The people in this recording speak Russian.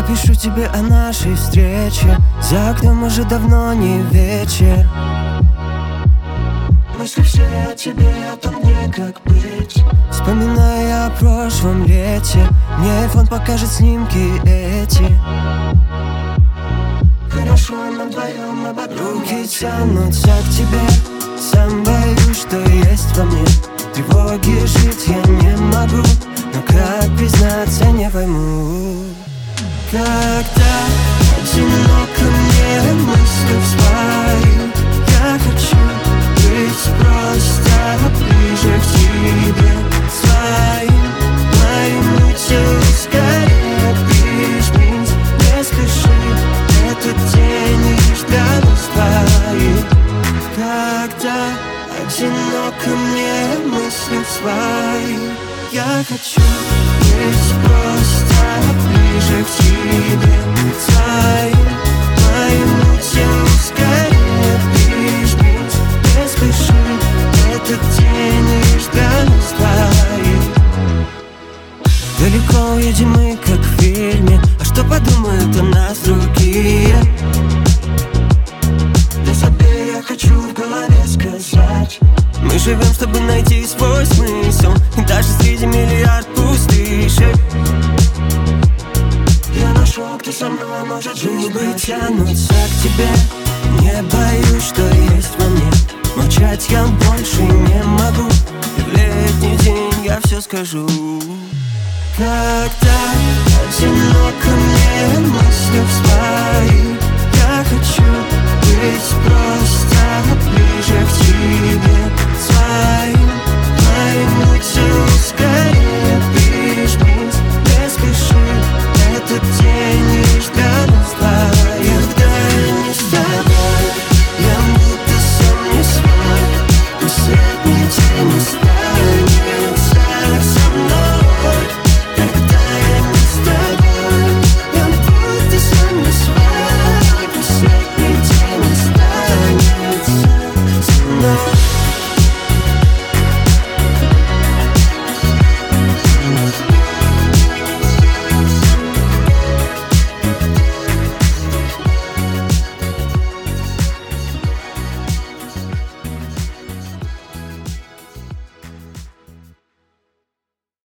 пишу тебе о нашей встрече. За окном уже давно не вечер. Мысли все о тебе, о том мне как быть. Вспоминая о прошлом лете, мне iPhone покажет снимки эти. Хорошо нам вдвоем обо всем. Руки тянутся к тебе. Сам боюсь, что есть во мне. Тревоги жить я не могу, но как признаться не пойму. Когда одиноко мне мысли вспаю, я хочу быть просто ближе к тебе. Своим моему телу скорее прижмись. Не спеши, этот день лишь для нас двоих. Когда одиноко мне мысли вспаю, я хочу быть просто ближе к тебе. Своим моему телу скорее прижмись. Не спеши, этот день лишь для нас двоих. Далеко уедем мы, как в фильме. А что подумают о нас другие? Да себе я хочу в голове сказать: мы живем, чтобы найти свой смысл, и даже среди миллиард пустышек я нашел, кто со мной может жить. Губы тянутся к тебе. Не боюсь, что есть во мне. Молчать я больше не могу, и в летний день я все скажу. Когда одиноко мне мысли вспаю, я хочу быть просто ближе к тебе. Своим моему телу скорее прижмись. Не спеши, этот день лишь для нас двоих. Когда я не с тобой, я будто сам не свой. Последний день останется со мной.